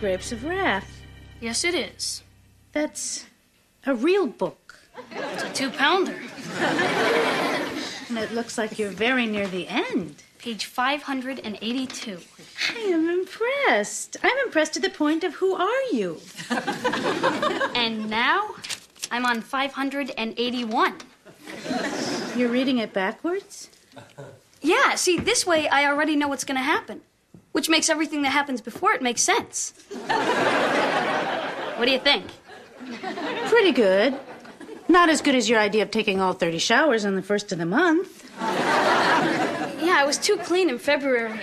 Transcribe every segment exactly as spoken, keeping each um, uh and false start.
Grapes of Wrath. Yes, it is. That's a real book. It's a two-pounder. And it looks like you're very near the end. Page five hundred eighty-two. I am impressed. I'm impressed to the point of who are you? And now, I'm on five hundred eighty-one. You're reading it backwards? Yeah, see, this way I already know what's going to happen, which makes everything that happens before it make sense. What do you think? Pretty good. Not as good as your idea of taking all thirty showers on the first of the month. Yeah, I was too clean in February.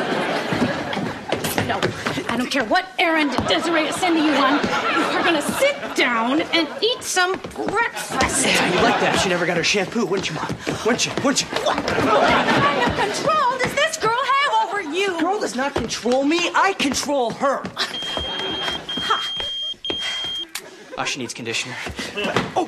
No, I don't care what errand Desiree is sending you on. You are going to sit down and eat some breakfast. Yeah, you like that. She never got her shampoo, wouldn't you, Mom? Wouldn't you? Wouldn't you? What kind of control does this girl have over you? Girl does not control me. I control her. Ha. Oh, she needs conditioner. Oh!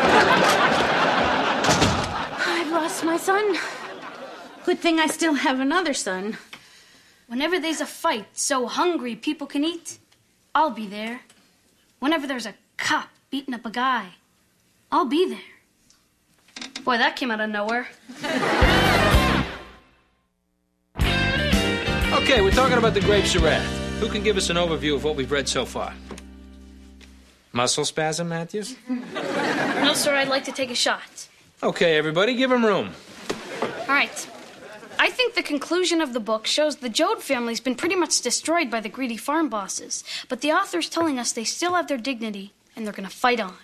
I've lost my son. Good thing I still have another son. Whenever there's a fight so hungry people can eat, I'll be there. Whenever there's a cop beating up a guy, I'll be there. Boy, that came out of nowhere. Okay, we're talking about the Grapes of Wrath. Who can give us an overview of what we've read so far? Muscle spasm, Matthews? No, sir, I'd like to take a shot. Okay, everybody, give him room. All right. I think the conclusion of the book shows the Joad family's been pretty much destroyed by the greedy farm bosses, but the author's telling us they still have their dignity, and they're going to fight on.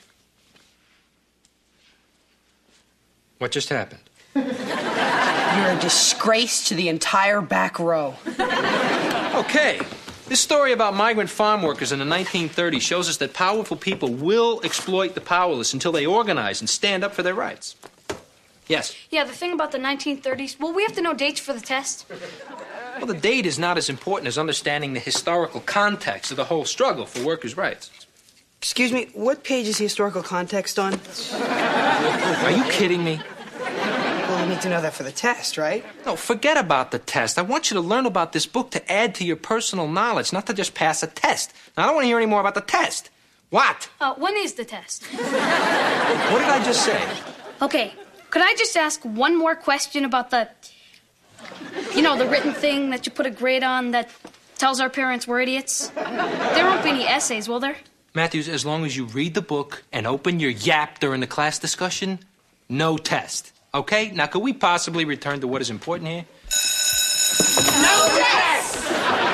What just happened? You're a disgrace to the entire back row. Okay. This story about migrant farm workers in the nineteen thirties shows us that powerful people will exploit the powerless until they organize and stand up for their rights. Yes? Yeah, the thing about the nineteen thirties, well, we have to know dates for the test. Well, the date is not as important as understanding the historical context of the whole struggle for workers' rights. Excuse me, what page is the historical context on? Are you kidding me? Well, we need to know that for the test, right? No, forget about the test. I want you to learn about this book to add to your personal knowledge, not to just pass a test. Now, I don't want to hear any more about the test. What? Uh, when is the test? What did I just say? Okay, could I just ask one more question about the, you know, the written thing that you put a grade on that tells our parents we're idiots? There won't be any essays, will there? Matthews, as long as you read the book and open your yap during the class discussion, no test. Okay? Now, could we possibly return to what is important here? No test!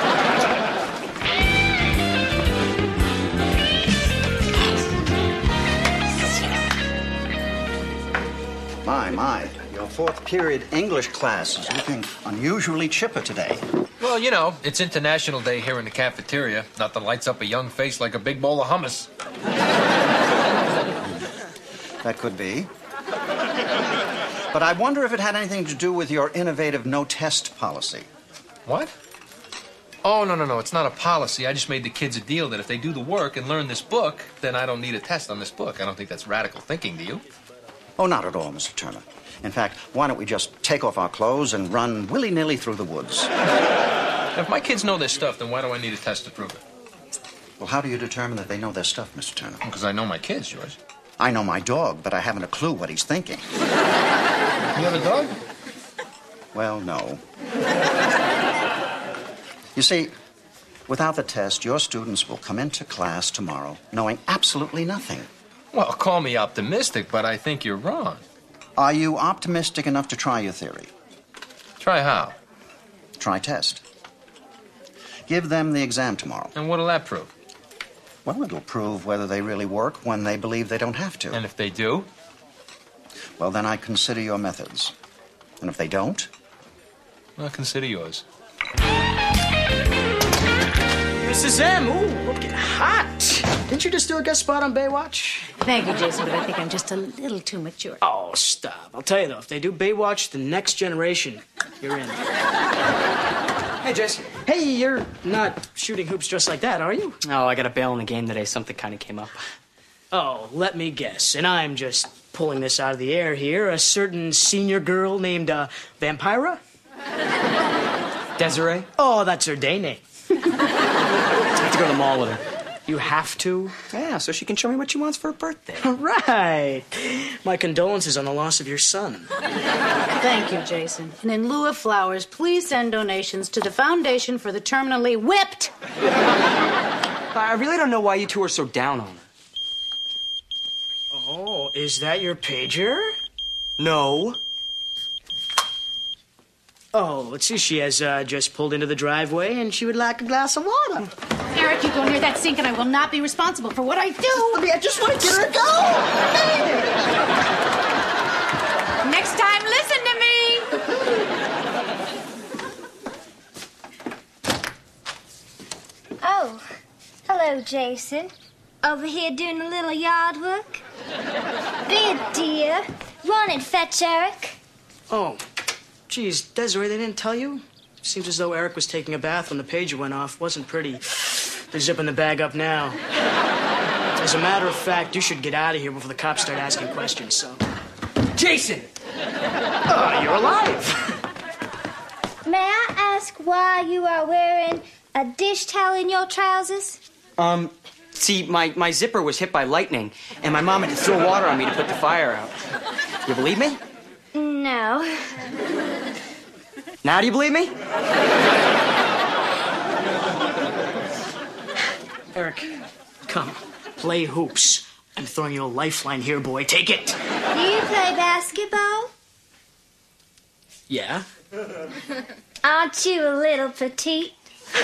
My, my. Your fourth period English class is looking unusually chipper today. Well, you know, it's International Day here in the cafeteria. Nothing lights up a young face like a big bowl of hummus. That could be. But I wonder if it had anything to do with your innovative no-test policy. What? Oh, no, no, no. It's not a policy. I just made the kids a deal that if they do the work and learn this book, then I don't need a test on this book. I don't think that's radical thinking, do you? Oh, not at all, Mister Turner. In fact, why don't we just take off our clothes and run willy-nilly through the woods? If my kids know their stuff, then why do I need a test to prove it? Well, how do you determine that they know their stuff, Mister Turner? Because I know my kids, George. I know my dog, but I haven't a clue what he's thinking. You have a dog? Well, no. You see, without the test, your students will come into class tomorrow knowing absolutely nothing. Well, call me optimistic, but I think you're wrong. Are you optimistic enough to try your theory? Try how? Try test. Give them the exam tomorrow. And what'll that prove? Well, it'll prove whether they really work when they believe they don't have to. And if they do? Well, then I consider your methods. And if they don't? I'll consider yours. Missus M, ooh, looking hot. Didn't you just do a guest spot on Baywatch? Thank you, Jason, but I think I'm just a little too mature. Oh, stop. I'll tell you, though, if they do Baywatch, the next generation, you're in. Hey, Jason. Hey, you're not shooting hoops just like that, are you? Oh, I got to bail in the game today. Something kind of came up. Oh, let me guess. And I'm just pulling this out of the air here. A certain senior girl named, uh, Vampira? Desiree? Oh, that's her day name. go to the mall with her. You have to? Yeah, so she can show me what she wants for her birthday. Right. My condolences on the loss of your son. Thank you, Jason. And in lieu of flowers, please send donations to the Foundation for the Terminally Whipped. I really don't know why you two are so down on her. Oh, is that your pager? No. Oh, let's see. She has uh, just pulled into the driveway and she would like a glass of water. Eric, you go near that sink and I will not be responsible for what I do. I mean, I just want to get her to go. Next time, listen to me. Oh, hello, Jason. Over here doing a little yard work? Be a dear. Run and fetch Eric. Oh, geez, Desiree, they didn't tell you? Seems as though Eric was taking a bath when the pager went off. Wasn't pretty. They're zipping the bag up now. As a matter of fact, you should get out of here before the cops start asking questions, so. Jason! Oh, you're alive. May I ask why you are wearing a dish towel in your trousers? Um, see, my, my zipper was hit by lightning, and my mom had to throw water on me to put the fire out. You believe me? No. Now do you believe me? Eric, come. Play hoops. I'm throwing you a lifeline here, boy. Take it. Do you play basketball? Yeah? Aren't you a little petite?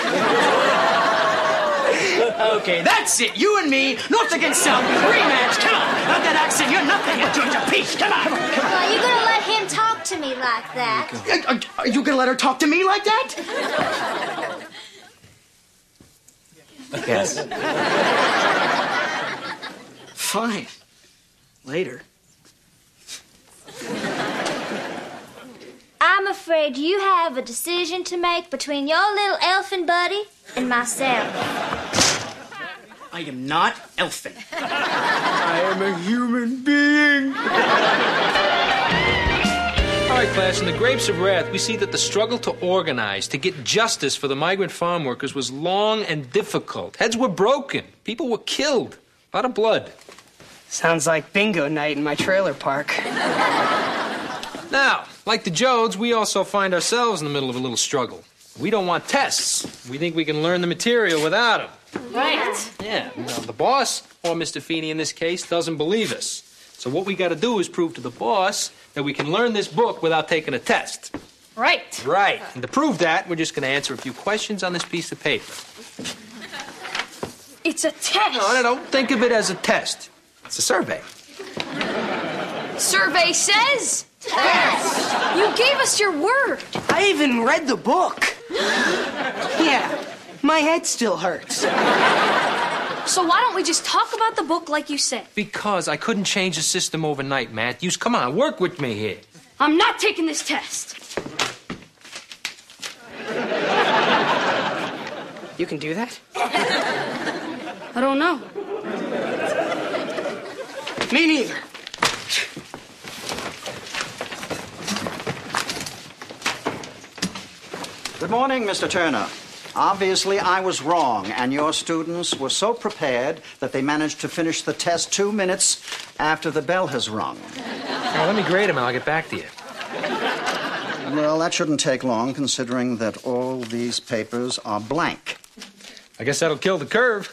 Okay, that's it. You and me, north against south. Rematch. Come on. Not that accent. You're nothing. You're Georgia Peach. Come on. Come on. Come on. Well, you're gonna let him talk to me like that? Are, are you gonna let her talk to me like that? Yes. Fine. Later. I'm afraid you have a decision to make between your little elfin buddy and myself. I am not elfin. I am a human being. All right, class, in The Grapes of Wrath, we see that the struggle to organize, to get justice for the migrant farm workers was long and difficult. Heads were broken. People were killed. A lot of blood. Sounds like bingo night in my trailer park. Now, like the Jodes, we also find ourselves in the middle of a little struggle. We don't want tests. We think we can learn the material without them. Right. Yeah, well, the boss, or Mister Feeney in this case, doesn't believe us. So what we got to do is prove to the boss that we can learn this book without taking a test. Right. Right. And to prove that, we're just going to answer a few questions on this piece of paper. It's a test. No, no, don't think of it as a test. It's a survey. Survey says. Test. You gave us your word. I even read the book. Yeah, my head still hurts. So why don't we just talk about the book like you said? Because I couldn't change the system overnight, Matthews. Come on, work with me here. I'm not taking this test. You can do that? I don't know. Me neither. Good morning, Mister Turner. Obviously, I was wrong, and your students were so prepared that they managed to finish the test two minutes after the bell has rung. Now, let me grade them and I'll get back to you. Well, that shouldn't take long, considering that all these papers are blank. I guess that'll kill the curve.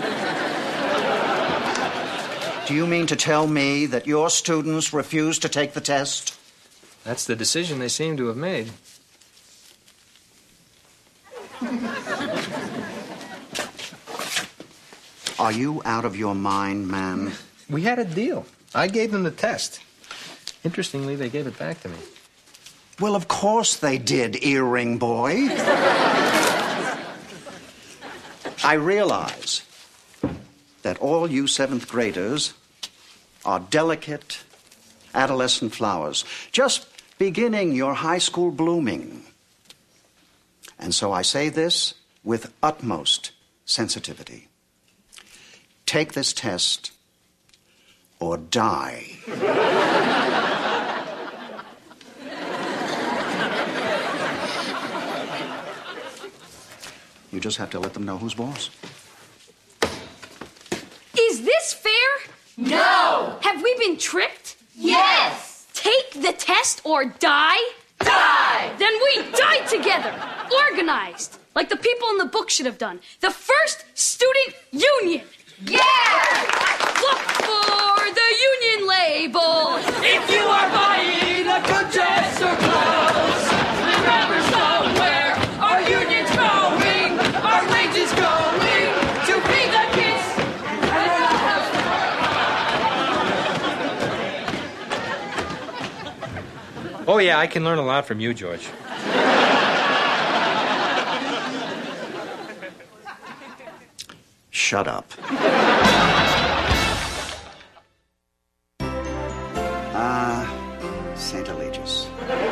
Do you mean to tell me that your students refused to take the test? That's the decision they seem to have made. Are you out of your mind, man? We had a deal. I gave them the test. Interestingly, they gave it back to me. Well, of course they did, earring boy. I realize that all you seventh graders are delicate adolescent flowers, just beginning your high school blooming. And so I say this with utmost sensitivity. Take this test or die. You just have to let them know who's boss. Yes! Take the test or die? Die! Then we die together, organized, like the people in the book should have done. The first student union. Yeah! Look for the union label. If you are buying a good dress or clothes, remember somewhere our union's growing, our wages going to be the kids. Oh, yeah, I can learn a lot from you, George. Shut up. Ah, uh, Saint Eligius.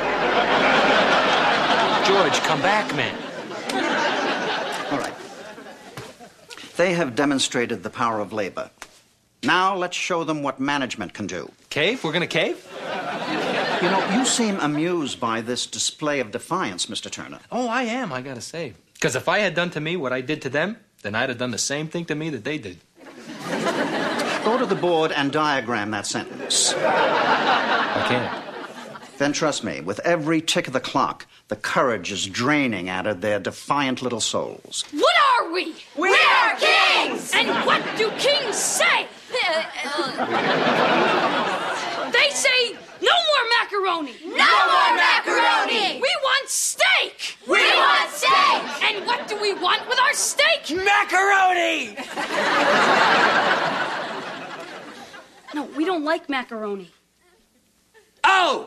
George, come back, man. All right. They have demonstrated the power of labor. Now let's show them what management can do. Cave? We're gonna cave? You know, you seem amused by this display of defiance, Mister Turner. Oh, I am, I gotta say. Because if I had done to me what I did to them, then I'd have done the same thing to me that they did. Go to the board and diagram that sentence. I can't. Then trust me, with every tick of the clock, the courage is draining out of their defiant little souls. What are we? We are kings! And what do kings say? They say no more macaroni. No more macaroni! We want steak. We want steak! And what do we want with our steak? Macaroni! No, we don't like macaroni. Oh!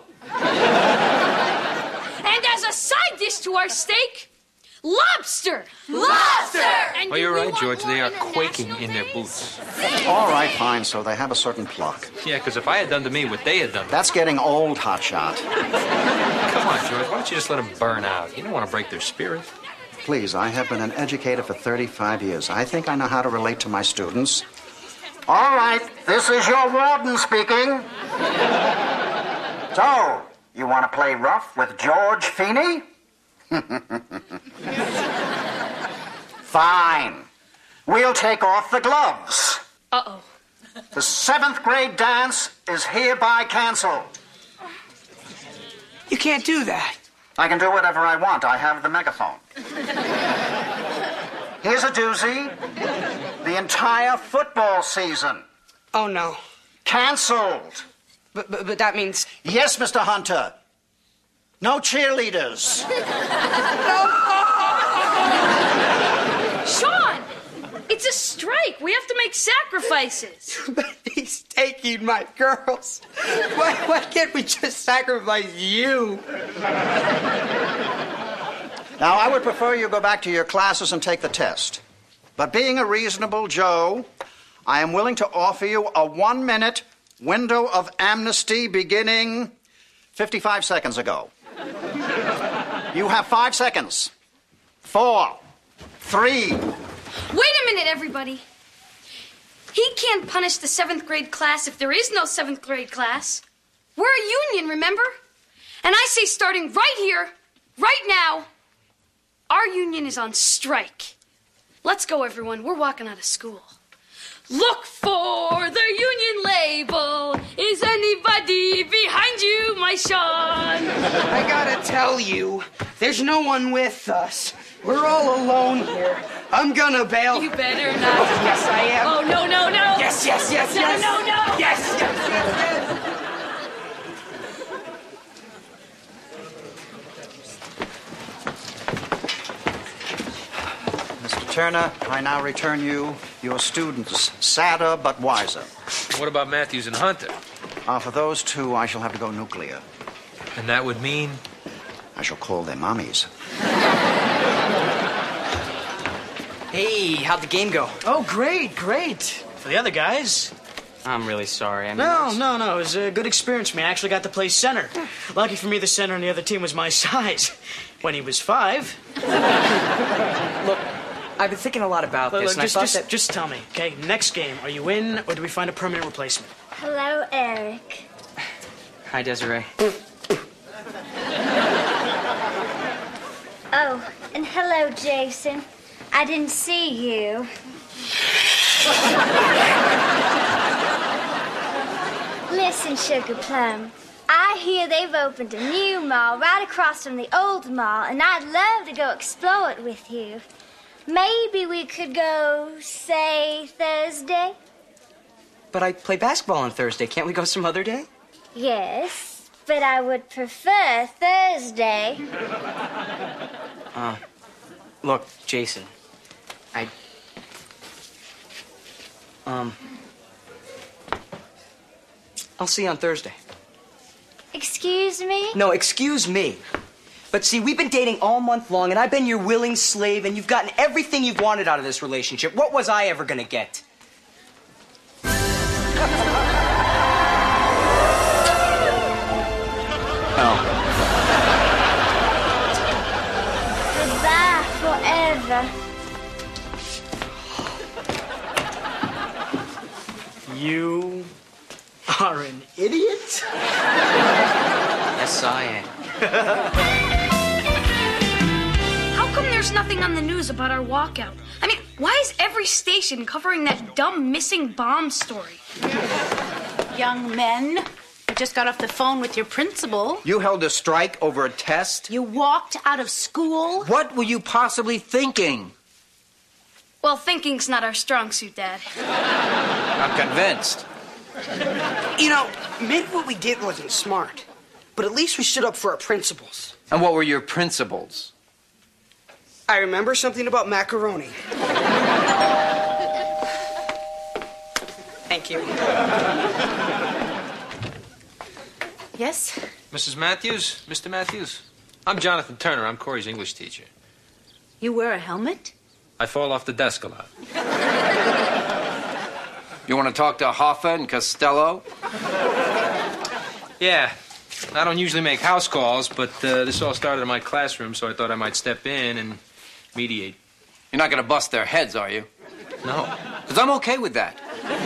And as a side dish to our steak, lobster. Lobster! And Oh, do you're we right, want George. more They are in the quaking National in their Day? boots. All right, fine, so they have a certain pluck. Yeah, because if I had done to me what they had done to me... That's getting old, hotshot. Come on, George, why don't you just let them burn out? You don't want to break their spirit. Please, I have been an educator for thirty-five years. I think I know how to relate to my students. All right, this is your warden speaking. So, you want to play rough with George Feeney? Fine. We'll take off the gloves. Uh-oh. The seventh grade dance is hereby canceled. You can't do that. I can do whatever I want. I have the megaphone. Here's a doozy. The entire football season. Oh, no. Canceled. But, but, but that means... Yes, Mister Hunter. No cheerleaders. Sean! It's a strike. We have to make sacrifices. But he's taking my girls. Why, why can't we just sacrifice you? Now, I would prefer you go back to your classes and take the test. But being a reasonable Joe, I am willing to offer you a one-minute window of amnesty beginning fifty-five seconds ago. You have five seconds. Four. Three. Wait a minute, everybody. He can't punish the seventh grade class if there is no seventh grade class. We're a union, remember? And I say starting right here, right now, our union is on strike. Let's go, everyone. We're walking out of school. Look for the union label. Is anybody behind you, my Sean? I gotta tell you, there's no one with us. We're all alone here. I'm gonna bail. You better not. Yes, I am. Oh, no, no, no. Yes, yes, yes, No, yes. no, no. Yes, yes, yes, yes. Mister Turner, I now return you your students, sadder but wiser. What about Matthews and Hunter? Uh, for those two, I shall have to go nuclear. And that would mean? I shall call their mommies. Hey, how'd the game go? Oh, great, great. For the other guys. I'm really sorry. I mean, No, it's- no, no. It was a good experience for me. I actually got to play center. Lucky for me, the center on the other team was my size. When he was five. Look, I've been thinking a lot about Look, this, look, and just, I thought just, that... just tell me, okay? Next game, are you in or do we find a permanent replacement? Hello, Eric. Hi, Desiree. Oh, and hello, Jason. I didn't see you. Listen, Sugar Plum. I hear they've opened a new mall right across from the old mall, and I'd love to go explore it with you. Maybe we could go, say, Thursday? But I play basketball on Thursday. Can't we go some other day? Yes, but I would prefer Thursday. Uh, look, Jason, I... Um... I'll see you on Thursday. Excuse me? No, excuse me. But see, we've been dating all month long, and I've been your willing slave, and you've gotten everything you've wanted out of this relationship. What was I ever gonna get? Oh. Goodbye forever. You are an idiot? Yes, I am. How come there's nothing on the news about our walkout? I mean, why is every station covering that dumb missing bomb story? Young men, you just got off the phone with your principal. You held a strike over a test? You walked out of school. What were you possibly thinking? Well, thinking's not our strong suit, Dad. I'm convinced. You know, maybe what we did wasn't smart, but at least we stood up for our principles. And what were your principles? I remember something about macaroni. Thank you. Yes? Missus Matthews, Mister Matthews, I'm Jonathan Turner. I'm Corey's English teacher. You wear a helmet? I fall off the desk a lot. You want to talk to Hoffa and Costello? Yeah, I don't usually make house calls, but uh, this all started in my classroom, so I thought I might step in and mediate. You're not going to bust their heads, are you? No. Because I'm okay with that.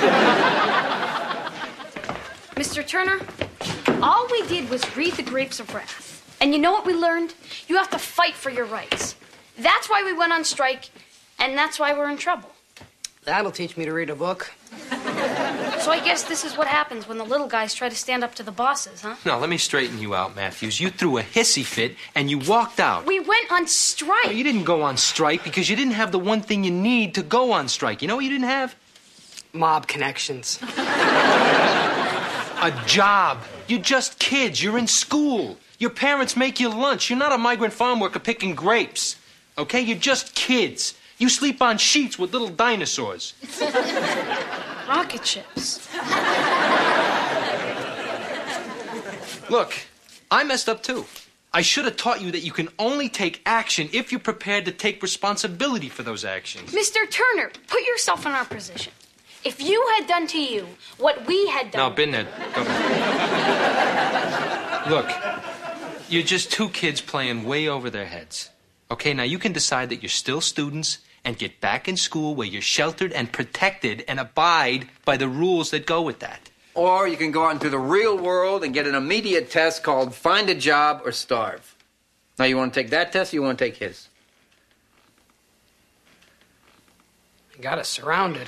Mister Turner, all we did was read the Grapes of Wrath. And you know what we learned? You have to fight for your rights. That's why we went on strike, and that's why we're in trouble. That'll teach me to read a book. So I guess this is what happens when the little guys try to stand up to the bosses, huh? No, let me straighten you out, Matthews. You threw a hissy fit and you walked out. We went on strike. No, you didn't go on strike because you didn't have the one thing you need to go on strike. You know what you didn't have? Mob connections. A job. You're just kids. You're in school. Your parents make you lunch. You're not a migrant farm worker picking grapes. Okay? You're just kids. You sleep on sheets with little dinosaurs. Rocket ships. Look, I messed up too. I should have taught you that you can only take action if you're prepared to take responsibility for those actions. Mister Turner, put yourself in our position. If you had done to you what we had done... No, been there. Go back. Look, you're just two kids playing way over their heads. Okay, now you can decide that you're still students and get back in school where you're sheltered and protected and abide by the rules that go with that. Or you can go out into the real world and get an immediate test called Find a Job or Starve. Now, you want to take that test or you want to take his? You got us surrounded.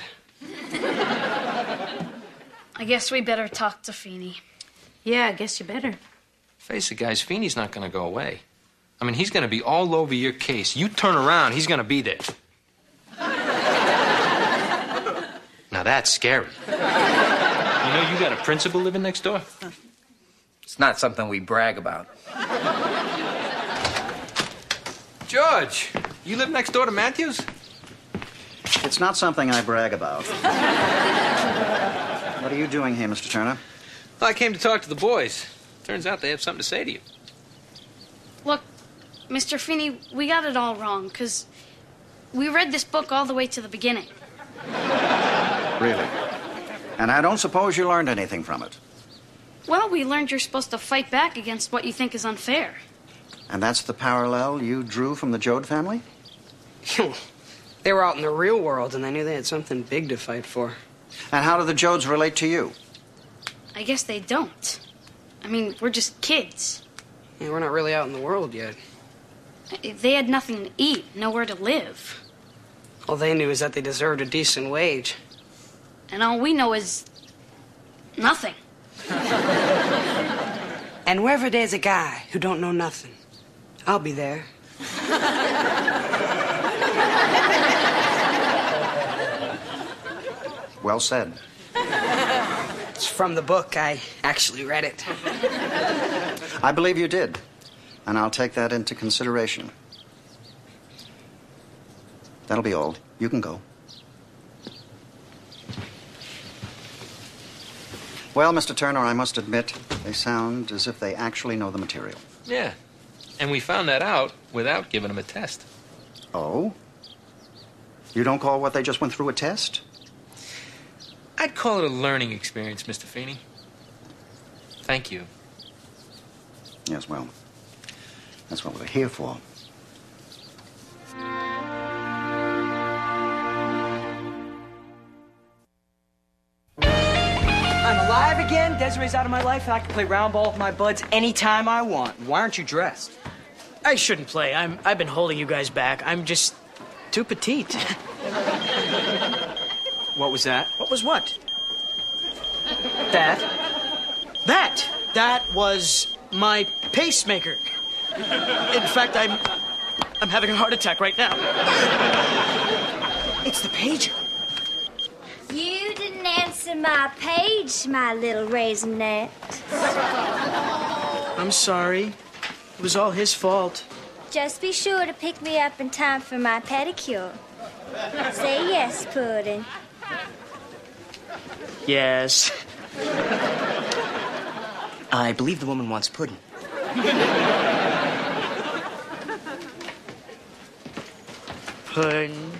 I guess we better talk to Feeney. Yeah, I guess you better. Face it, guys, Feeney's not going to go away. I mean, he's going to be all over your case. You turn around, he's going to be there. Now, that's scary. You know you got a principal living next door? It's not something we brag about. George, you live next door to Matthews? It's not something I brag about. What are you doing here, Mister Turner? Well, I came to talk to the boys. Turns out they have something to say to you. Look, Mister Feeney, we got it all wrong, because we read this book all the way to the beginning. Really? And I don't suppose you learned anything from it. Well, we learned you're supposed to fight back against what you think is unfair. And that's the parallel you drew from the Joad family? They were out in the real world, and they knew they had something big to fight for. And how do the Joads relate to you? I guess they don't. I mean, we're just kids. Yeah, we're not really out in the world yet. They had nothing to eat, nowhere to live. All they knew is that they deserved a decent wage. And all we know is nothing. And wherever there's a guy who don't know nothing, I'll be there. Well said. It's from the book. I actually read it. I believe you did, and I'll take that into consideration. That'll be all. You can go. Well, Mister Turner, I must admit, they sound as if they actually know the material. Yeah. And we found that out without giving them a test. Oh? You don't call what they just went through a test? I'd call it a learning experience, Mister Feeney. Thank you. Yes, well, that's what we're here for. I'm alive again. Desiree's out of my life, and I can play round ball with my buds anytime I want. Why aren't you dressed? I shouldn't play. I'm, I've been holding you guys back. I'm just too petite. What was that? What was what? That? That! That was my pacemaker. In fact, I'm... I'm having a heart attack right now. It's the pager. You didn't answer my page, my little raisinette. I'm sorry. It was all his fault. Just be sure to pick me up in time for my pedicure. Say yes, Puddin'. Yes. I believe the woman wants pudding. Puddin'.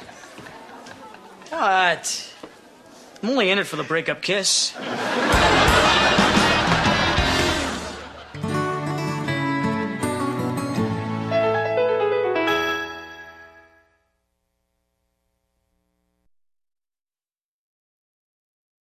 What? I'm only in it for the breakup kiss.